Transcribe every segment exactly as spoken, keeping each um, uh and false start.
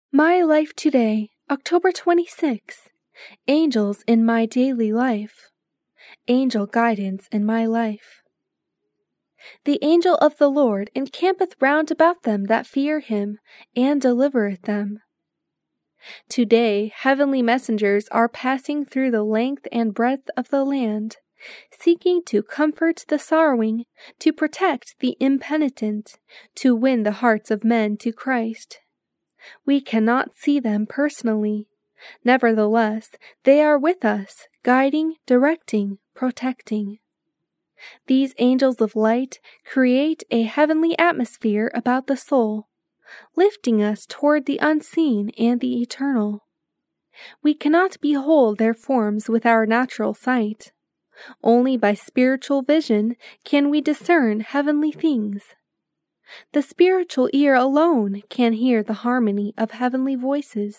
My Life Today, October twenty-sixth. Angels in My Daily Life. Angel Guidance in My Life. The angel of the Lord encampeth round about them that fear him, and delivereth them. Today heavenly messengers are passing through the length and breadth of the land, seeking to comfort the sorrowing, to protect the impenitent, to win the hearts of men to Christ. We cannot see them personally. Nevertheless, they are with us, guiding, directing, protecting. These angels of light create a heavenly atmosphere about the soul, lifting us toward the unseen and the eternal. We cannot behold their forms with our natural sight. Only by spiritual vision can we discern heavenly things. The spiritual ear alone can hear the harmony of heavenly voices.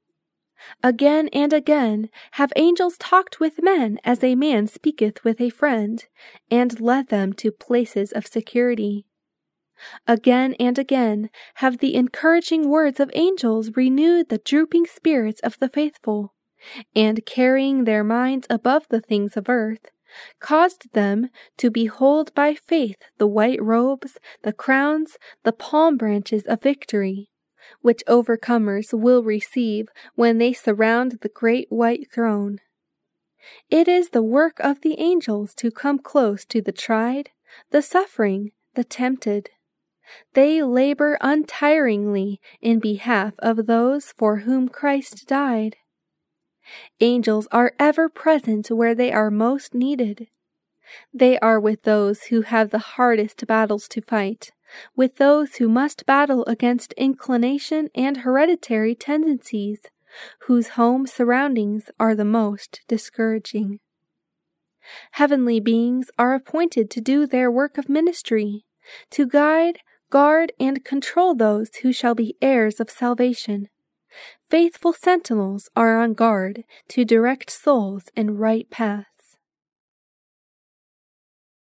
Again and again have angels talked with men as a man speaketh with a friend, and led them to places of security. Again and again have the encouraging words of angels renewed the drooping spirits of the faithful, and carrying their minds above the things of earth, caused them to behold by faith the white robes, the crowns, the palm branches of victory, which overcomers will receive when they surround the great white throne. It is the work of the angels to come close to the tried, the suffering, the tempted. They labor untiringly in behalf of those for whom Christ died. Angels are ever present where they are most needed. They are with those who have the hardest battles to fight, with those who must battle against inclination and hereditary tendencies, whose home surroundings are the most discouraging. Heavenly beings are appointed to do their work of ministry, to guide, guard, and control those who shall be heirs of salvation. Faithful sentinels are on guard to direct souls in right path.